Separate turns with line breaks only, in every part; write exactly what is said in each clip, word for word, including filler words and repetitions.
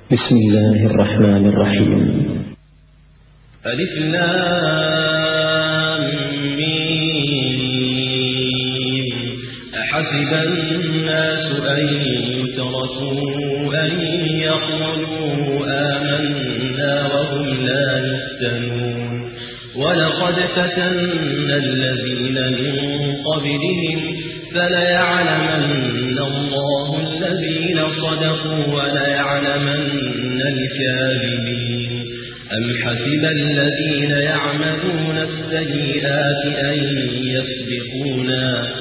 بسم الله الرحمن الرحيم.
ألف لام ميم. أحسب الناس أن يتركوا أن يقولوا آمنا وهم لا يفتنون ولقد فتنا الذين من قبلهم فليعلمن الله الذين صدقوا وليعلمن الكاذبين. أم حسب الذين يعملون السيئات أن يسبقونا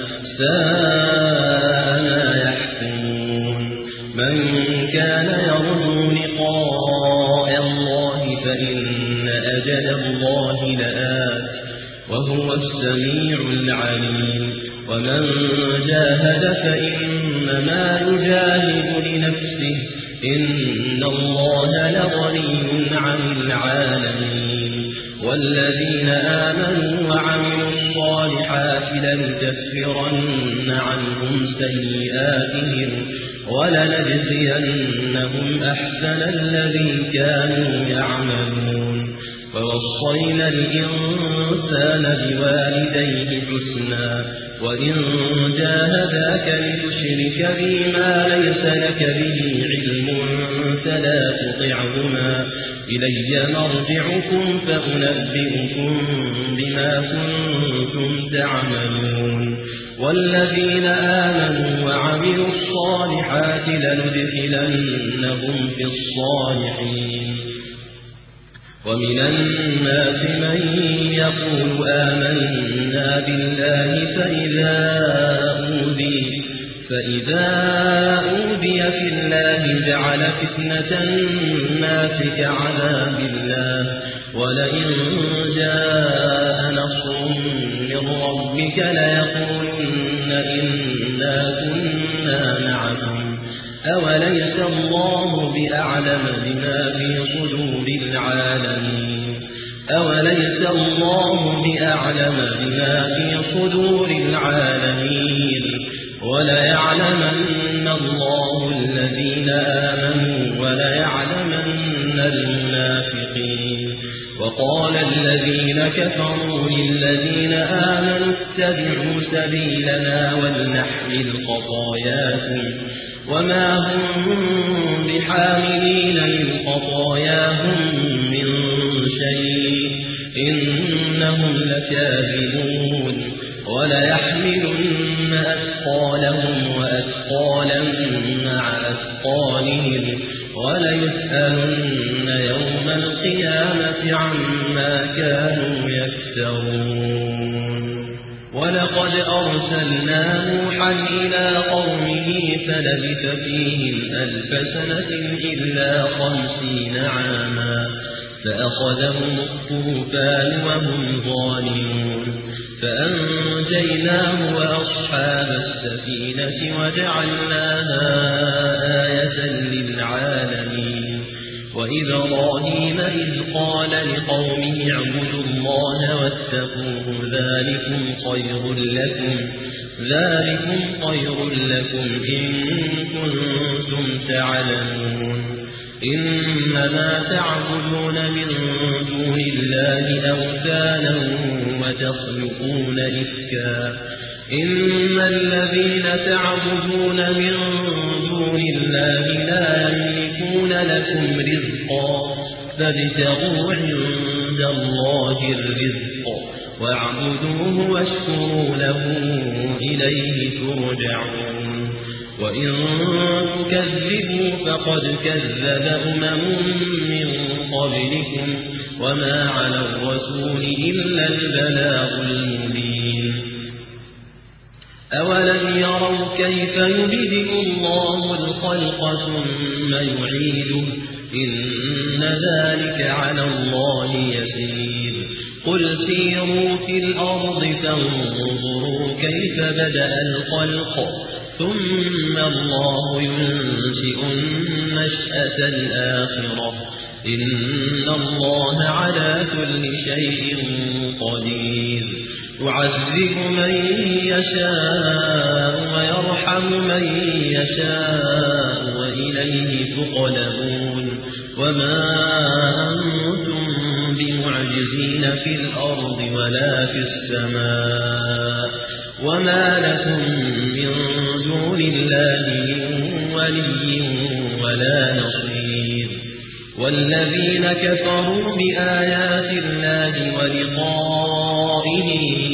ساء ما يحكمون. من كان يرجو لقاء الله فإن أجل الله لآت وهو السميع العليم. ومن جاهد فإنما يجاهد لنفسه إن الله لغني عن العالمين. والذين آمنوا وعملوا الصالحات لنكفرن عنهم سيئاتهم ولنجزينهم أحسن الذي كانوا يعملون. ووصينا الإنسان بوالديه حسنا وإن جاهداك لتشرك بي ما ليس لك به علم فلا تطعهما إلي مرجعكم فأنبئكم بما كنتم تعملون. والذين آمنوا وعملوا الصالحات لندخلنهم في الصالحين. ومن الناس من يقول آمنا بالله فإذا أوذي فإذا أوذي في الله جعل فتنة الناس كعذاب الله ولئن جاء نصر من ربك ليقولن إنا كنا معكم أوليس الله بأعلم بما في صدور العالمين أوليس الله بأعلم بما في صدور العالمين. وليعلمن الله الذين آمنوا وليعلمن المنافقين. وقال الذين كفروا للذين آمنوا اتبعوا سبيلنا ولنحمل خطاياكم وما هم بحاملين من خطاياهم من شيء إنهم لكاذبون. وليحملن أثقالهم وأثقالا مع أثقالهم وليسألن يوم القيامة عما كانوا يفترون. ولقد أرسلنا نوحا إلى قومه فلبث فيهم ألف سنة إلا خمسين عاما فأخذهم الطوفان وهم ظالمون فأنجيناه وأصحاب السفينة وجعلناها آية للعالمين. وإبراهيم إذ قال لقومه اعبدوا الله واتقوه ذلكم خير لكم ذلكم خير لكم إن كنتم تعلمون. إنما تعبدون من دون الله أوثانا وتخلقون إفكا إن الذين تعبدون من دون الله لا يملكون لكم رزقا فابتغوا عند الله الرزق واعبدوه واشكروا له إليه ترجعون. وإن تكذبوا فقد كذب أمم من قبلكم وما على الرسول إلا البلاغ المبين. أولم يروا كيف يبدئ الله الخلق ثم يعيده إن ذلك على الله يسير. قل سيروا في الأرض فانظروا كيف بدأ الخلق ثم الله ينشئ النشأة الآخرة إن الله على كل شيء قدير. يعذب من يشاء ويرحم من يشاء وإليه تقلبون. وما أنتم بمعجزين في الأرض ولا في السماء وما لكم من دون الله من ولي ولا نصير والذين كفروا بآيات الله ولقائه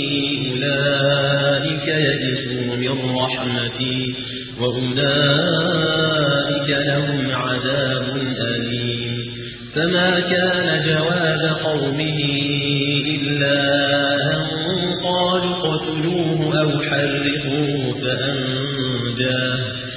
أولئك يئسوا من رحمتي وأولئك لهم عذاب أليم فما كان جواب قومه إلا أن قالوا اقتلوه أو حرقوه فأنجاه,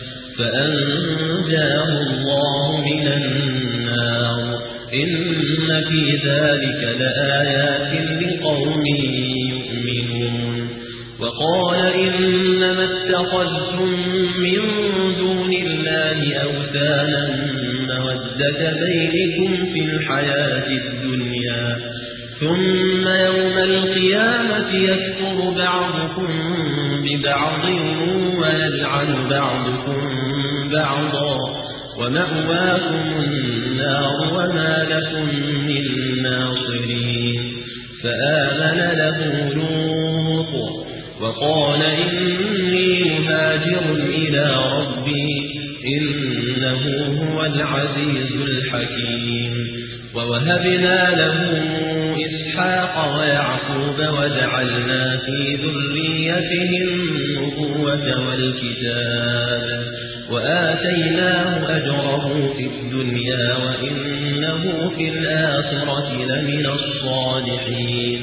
فأنجاه الله من النار إن في ذلك لآيات لقوم يؤمنون وقال إنما اتخذتم من دون الله أوثانا مودة بينكم في الحياة الدنيا ثم يوم القيامة يكفر بعضكم ببعض ويلعن بعضكم بعضا ومأواكم النار وما لكم من ناصرين فآمن له لوط وقال إني مهاجر إلى ربي إنه هو العزيز الحكيم ووهبنا له إسحاق ويعقوب وجعلنا في ذريته النبوة والكتاب وآتيناه أجره في الدنيا وإنه في الآخرة لمن الصالحين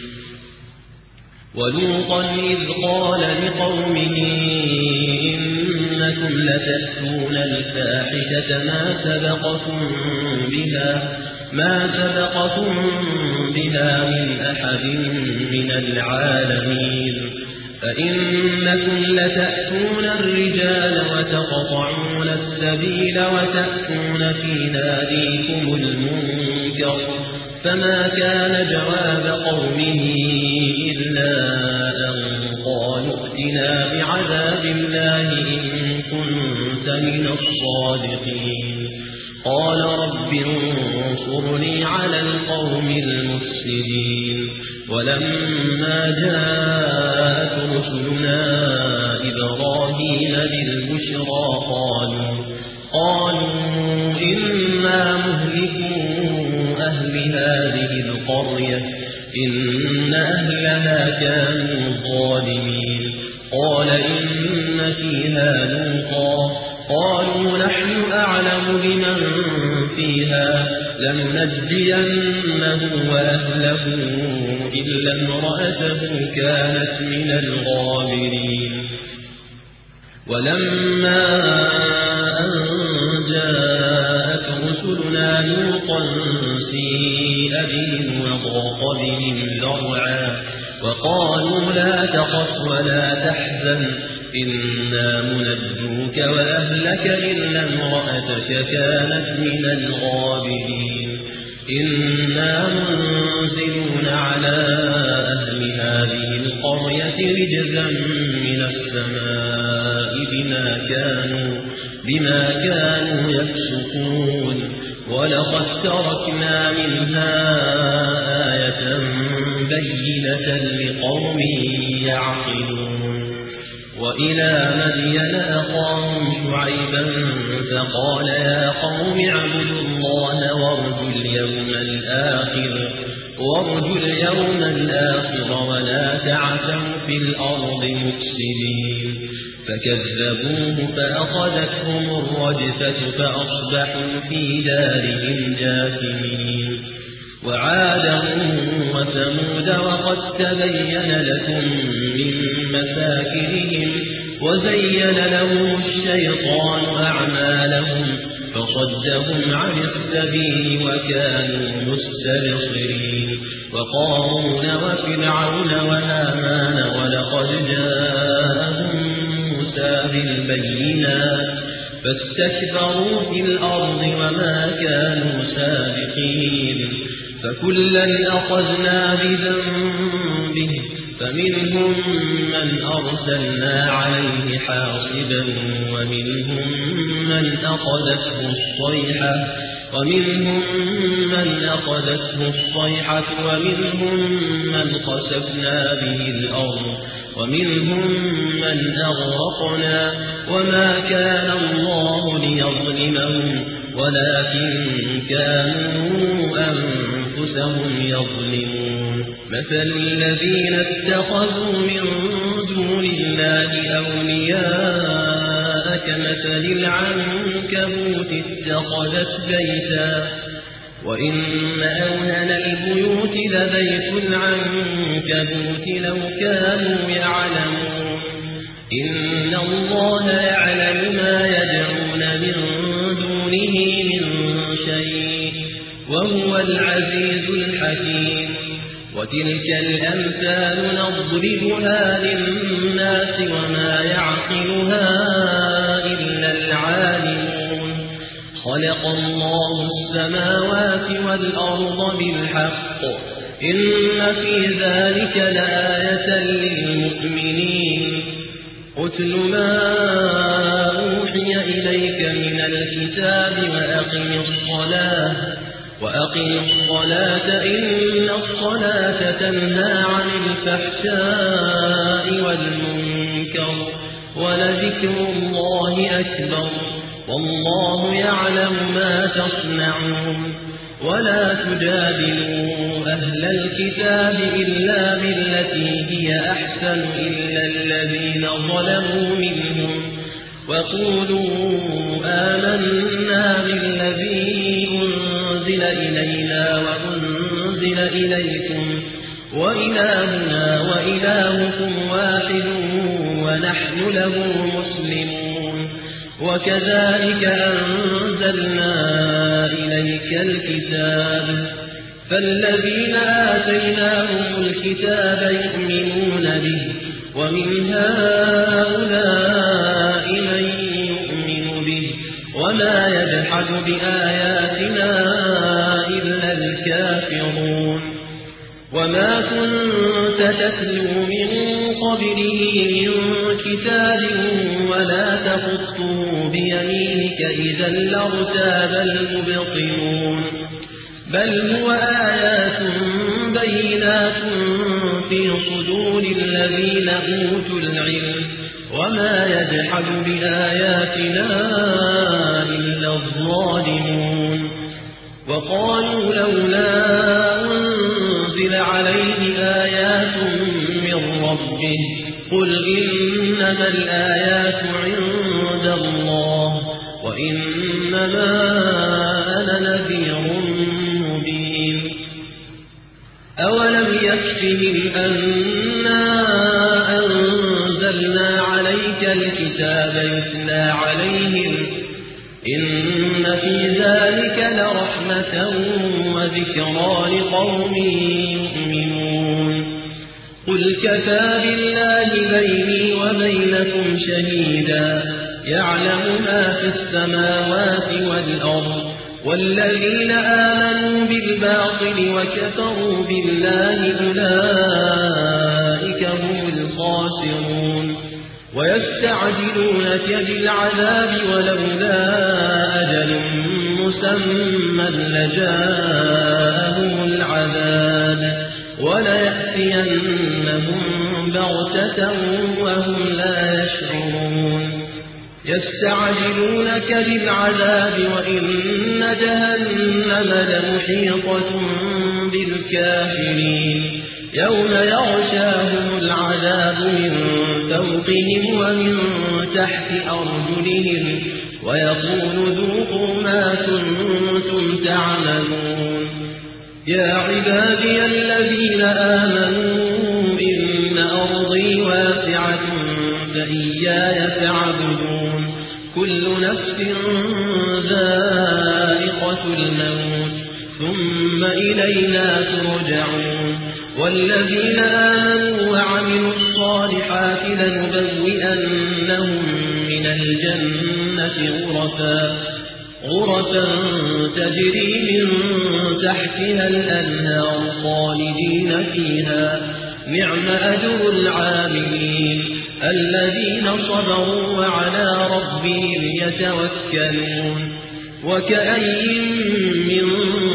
ولوطا إذ قال لقومه إنكم لتأتون الفاحشة ما سبقكم بها ما سبقكم بها من أحد من العالمين فإنكم لتأتون الرجال وتقطعون السبيل وتأتون في ناديكم المنكر فما كان جواب قومه إلا أن قالوا ائتنا بعذاب الله إن كنت من الصادقين قال رب انصرني على القوم المفسدين ولما جاءت رسلنا إبراهيم بالبشرى قالوا قالوا إنا مهلكوا أهل هذه القرية إن أهلها كانوا ظالمين قال إن فيها لوطا قالوا نحن أعلم بمن فيها لننجينه وأهله إلا امرأته كانت من الغابرين ولما أن جاءت رسلنا لوطا سيء بهم وضاق بهم ذرعا وقالوا لا تخف ولا تحزن إنا منجوك وأهلك إلا امرأتك كانت من الغابرين إنا منزلون على أهل هذه القرية رجزا من السماء بما كانوا, بما كانوا يفسقون ولقد تركنا منها آية بينة لقوم يعقلون وإلى مدين أخاهم شعيبا فقال يا قوم اعبدوا الله وارجوا اليوم الآخر وارجوا اليوم الآخر ولا تعثوا في الأرض مفسدين فكذبوه فأخذتهم الرجفة فأصبحوا في دارهم جاثمين وعادا وثمود وقد تبين لكم من مساكنهم وزين لهم الشيطان أعمالهم فصدهم عن السبيل وكانوا مستبصرين وقارون وفرعون وهامان ولقد جاءهم موسى بالبينات فاستكبروا في الأرض وما كانوا سابقين فكلا أخذنا بذنبه فمنهم من أرسلنا عليه حاصبا ومنهم من أخذته الصيحة ومنهم من أخذته الصيحة ومنهم من خسفنا به الأرض ومنهم من أغرقنا وما كان الله ليظلمهم ولكن كانوا أنفسهم يظلمون مثل الذين اتخذوا من دون الله أولياء كمثل العنكبوت اتخذت بيتا وإن أوهن البيوت لبيت العنكبوت لو كانوا يعلمون إن الله يعلم ما يدعون من دونه من شيء وهو العزيز الحكيم وتلك الأمثال نضربها للناس وما يعقلها إلا العالمون خلق الله السماوات والأرض بالحق إن في ذلك لآية للمؤمنين أتل ما أوحي إليك من الكتاب وأقم الصلاة وأقم الصلاة إن الصلاة تنهى عن الفحشاء والمنكر ولذكر الله أكبر والله يعلم ما تصنعون ولا تجادلوا أهل الكتاب إلا بالتي هي أحسن إلا الذين ظلموا منهم وقولوا آمنا بالذي أنزل إلينا وأنزل إليكم وإلهنا وإلهكم واحد ونحن له مسلمون وكذلك أنزلنا إليك الكتاب فالذين آتيناهم الكتاب يؤمنون به ومن هؤلاء من يؤمن به وما يجحد بآياتنا إلا الكافرون وما كنت تتلو من قبله من كتاب ولا تخطه بيمينك إذا لارتاب المبطلون بل هو آيات بينات في صدور الذين أوتوا العلم وما يجحد بآياتنا إلا الظالمون وقالوا لولا أنزل عليه آيات من ربه قل إنما الآيات عند الله وإنما أنا نذير مبين أولم يكفهم أنا أنزلنا عليك الكتاب يتلى عليهم إن في ذلك لرحمة وذكرى لقوم يؤمنون قل كفى بالله بيني وبينكم شهيدا يعلم ما في السماوات والأرض والذين آمنوا بالباطل وكفروا بالله أولئك هم الخاسرون ويستعجلونك بالعذاب ولولا أجل مسمى لجاءهم العذاب وليأتينهم بغتة وهم لا يشعرون يستعجلونك بالعذاب وإن جهنم لمحيطة بالكافرين يوم يغشاهم العذاب من فوقهم ومن تحت أرجلهم ويقول ذوقوا ما كنتم تعملون يا عبادي الذين آمنوا إن أرضي واسعة فإياي فاعبدون كل نفس ذائقة الموت ثم إلينا ترجعون والذين آمنوا وعملوا الصالحات لنبوئنهم من الجنة غرفا غرفا تجري من تحتها الأنهار خالدين فيها نعم أجر العاملين الذين صبروا وعلى ربهم يتوكلون وكأي من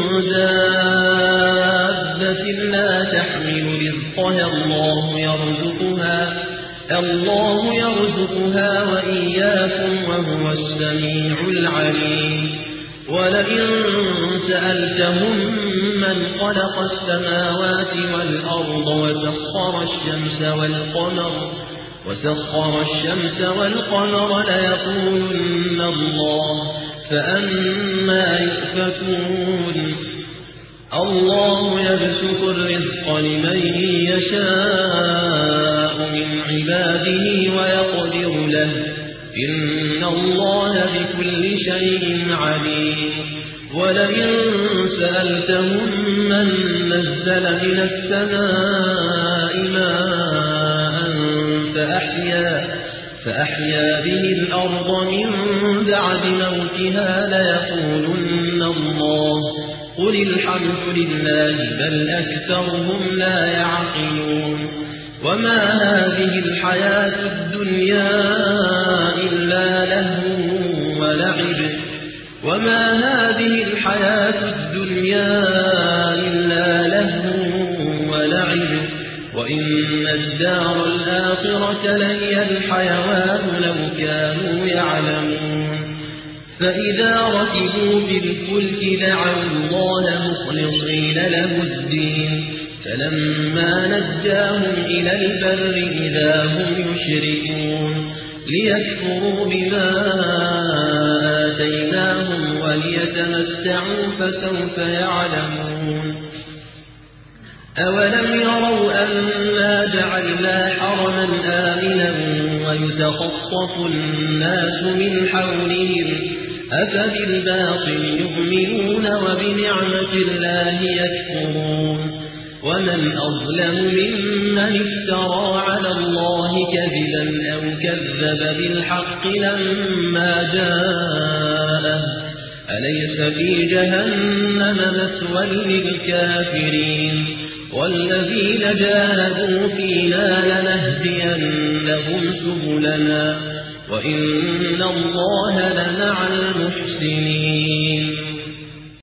دابة لا تحمل رزقها الله يرزقها الله يرزقها وإياكم وهو السميع العليم ولئن سألتهم من خلق السماوات والأرض وسخر الشمس والقمر وسخر الشمس والقمر ليقولن الله فأما يؤفكون الله يبسط الرزق لمن يشاء من عباده ويقدر له إن الله بكل شيء عليم ولئن سألتهم من نزل من السماء ماء فأحيا, فأحيا به الأرض من بعد موتها ليقولن الله قل الحمد لله بل أكثرهم لا يعقلون وما هذه الحياة الدنيا إلا لهو ولعب وما هذه الحياة الدنيا إلا لهو ولعب وإن الدار الآخرة لهي الحيوان لو كانوا يعلمون فإذا ركبوا في الفلك دعوا الله مخلصين له الدين فلما نجاهم إلى البر إذا هم يشركون ليكفروا بما آتيناهم وليتمتعوا فسوف يعلمون أولم يروا أنا جعلنا حرما آمنا ويتخطف الناس من حولهم أفبالباطل يؤمنون وبنعمة الله يكفرون ومن أظلم ممن افترى على الله كذبا أو كذب بالحق لما جاءه أليس في جهنم مثوى للكافرين والذين جاهدوا فينا لنهدينهم سبلنا وإن الله لمع المحسنين